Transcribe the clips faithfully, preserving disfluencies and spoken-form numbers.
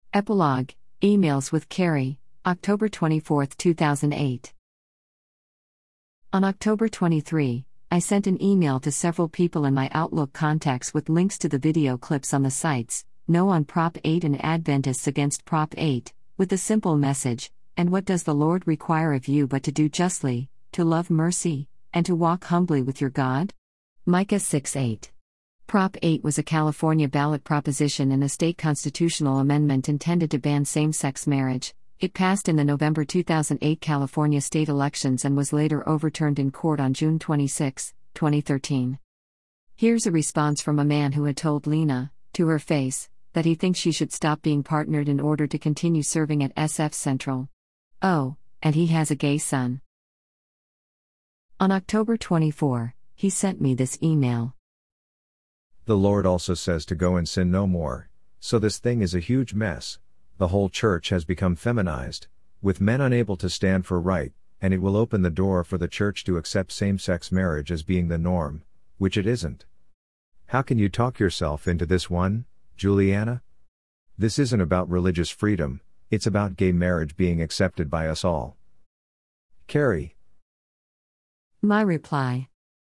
Epilogue, Emails with Carrie, October twenty-fourth, two thousand eight. On October twenty-third, I sent an email to several people in my Outlook contacts with links to the video clips on the sites, No on Prop eight and Adventists Against Prop eight, with the simple message, "And what does the Lord require of you but to do justly, to love mercy, and to walk humbly with your God?" Micah six eight. Prop eight was a California ballot proposition and a state constitutional amendment intended to ban same-sex marriage. It passed in the November two thousand eight California state elections and was later overturned in court on June twenty-sixth, twenty thirteen. Here's a response from a man who had told Lena, to her face, that he thinks she should stop being partnered in order to continue serving at S F Central. Oh, and he has a gay son. On October twenty-fourth, he sent me this email. The Lord also says to go and sin no more, so this thing is a huge mess. The whole church has become feminized, with men unable to stand for right, and it will open the door for the church to accept same-sex marriage as being the norm, which it isn't. How can you talk yourself into this one, Juliana? This isn't about religious freedom, it's about gay marriage being accepted by us all. Carrie. My reply.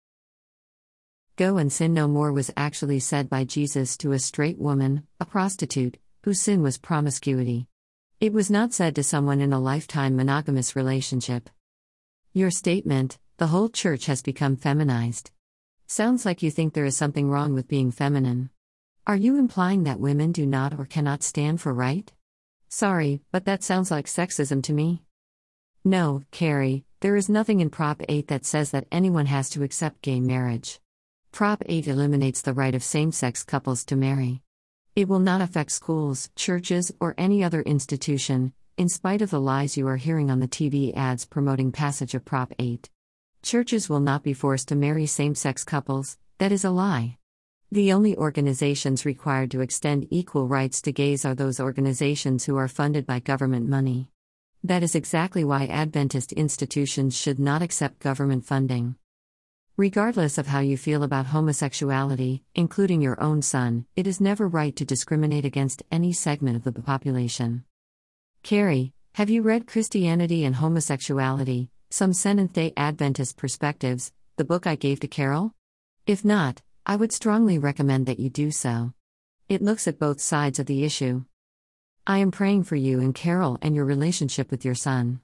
Go and sin no more was actually said by Jesus to a straight woman, a prostitute, whose sin was promiscuity. It was not said to someone in a lifetime monogamous relationship. Your statement, "The whole church has become feminized," sounds like you think there is something wrong with being feminine. Are you implying that women do not or cannot stand for right? Sorry, but that sounds like sexism to me. No, Carrie, there is nothing in Prop eight that says that anyone has to accept gay marriage. Prop eight eliminates the right of same-sex couples to marry. It will not affect schools, churches, or any other institution, in spite of the lies you are hearing on the T V ads promoting passage of Prop eight. Churches will not be forced to marry same-sex couples, that is a lie. The only organizations required to extend equal rights to gays are those organizations who are funded by government money. That is exactly why Adventist institutions should not accept government funding. Regardless of how you feel about homosexuality, including your own son, it is never right to discriminate against any segment of the population. Carrie, have you read Christianity and Homosexuality, Some Seventh-day Adventist Perspectives, the book I gave to Carol? If not, I would strongly recommend that you do so. It looks at both sides of the issue. I am praying for you and Carol and your relationship with your son.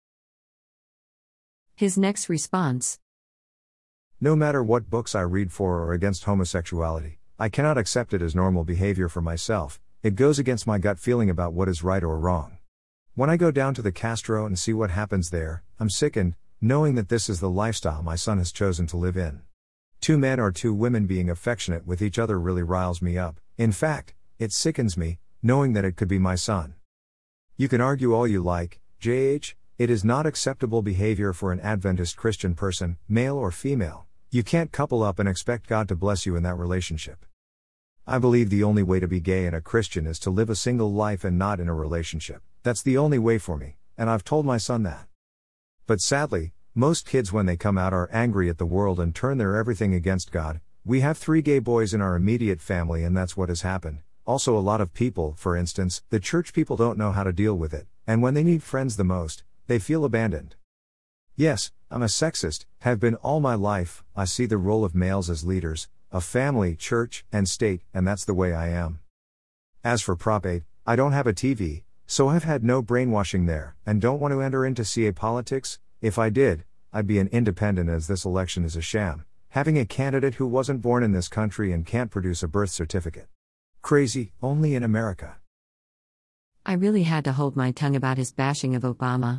His next response. No matter what books I read for or against homosexuality, I cannot accept it as normal behavior for myself. It goes against my gut feeling about what is right or wrong. When I go down to the Castro and see what happens there, I'm sickened, knowing that this is the lifestyle my son has chosen to live in. Two men or two women being affectionate with each other really riles me up. In fact, it sickens me, knowing that it could be my son. You can argue all you like, J H, it is not acceptable behavior for an Adventist Christian person, male or female. You can't couple up and expect God to bless you in that relationship. I believe the only way to be gay and a Christian is to live a single life and not in a relationship. That's the only way for me, and I've told my son that. But sadly, most kids when they come out are angry at the world and turn their everything against God. We have three gay boys in our immediate family and that's what has happened. Also a lot of people, for instance, the church people don't know how to deal with it, and when they need friends the most, they feel abandoned. Yes, I'm a sexist, have been all my life. I see the role of males as leaders, of family, church, and state, and that's the way I am. As for Prop eight, I don't have a T V, so I've had no brainwashing there, and don't want to enter into C A politics. If I did, I'd be an independent as this election is a sham, having a candidate who wasn't born in this country and can't produce a birth certificate. Crazy, only in America. I really had to hold my tongue about his bashing of Obama.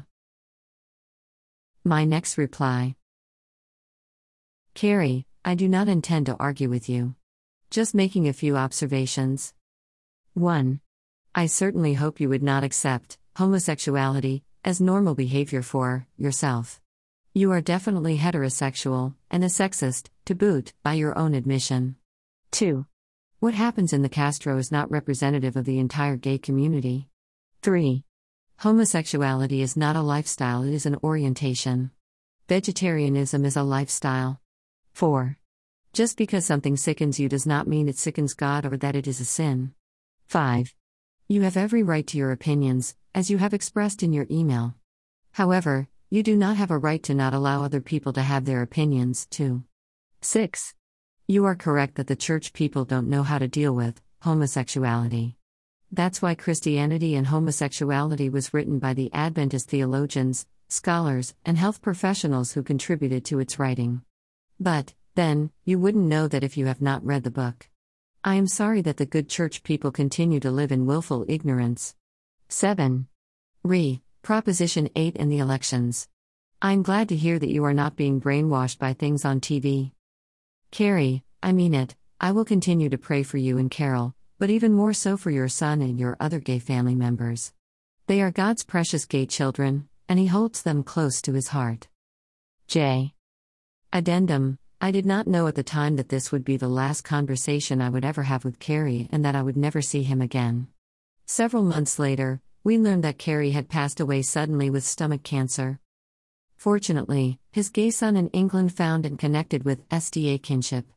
My next reply. Carrie, I do not intend to argue with you. Just making a few observations. one. I certainly hope you would not accept homosexuality as normal behavior for yourself. You are definitely heterosexual, and a sexist, to boot, by your own admission. two. What happens in the Castro is not representative of the entire gay community. three. Homosexuality is not a lifestyle, it is an orientation. Vegetarianism is a lifestyle. four. Just because something sickens you does not mean it sickens God or that it is a sin. five. You have every right to your opinions, as you have expressed in your email. However, you do not have a right to not allow other people to have their opinions, too. six. You are correct that the church people don't know how to deal with homosexuality. That's why Christianity and Homosexuality was written by the Adventist theologians, scholars, and health professionals who contributed to its writing. But, then, you wouldn't know that if you have not read the book. I am sorry that the good church people continue to live in willful ignorance. seven. Re. Proposition eight and the elections. I'm glad to hear that you are not being brainwashed by things on T V. Carrie, I mean it, I will continue to pray for you and Carol, but even more so for your son and your other gay family members. They are God's precious gay children, and He holds them close to His heart. J. Addendum. I did not know at the time that this would be the last conversation I would ever have with Carrie and that I would never see him again. Several months later, we learned that Carrie had passed away suddenly with stomach cancer. Fortunately, his gay son in England found and connected with S D A kinship.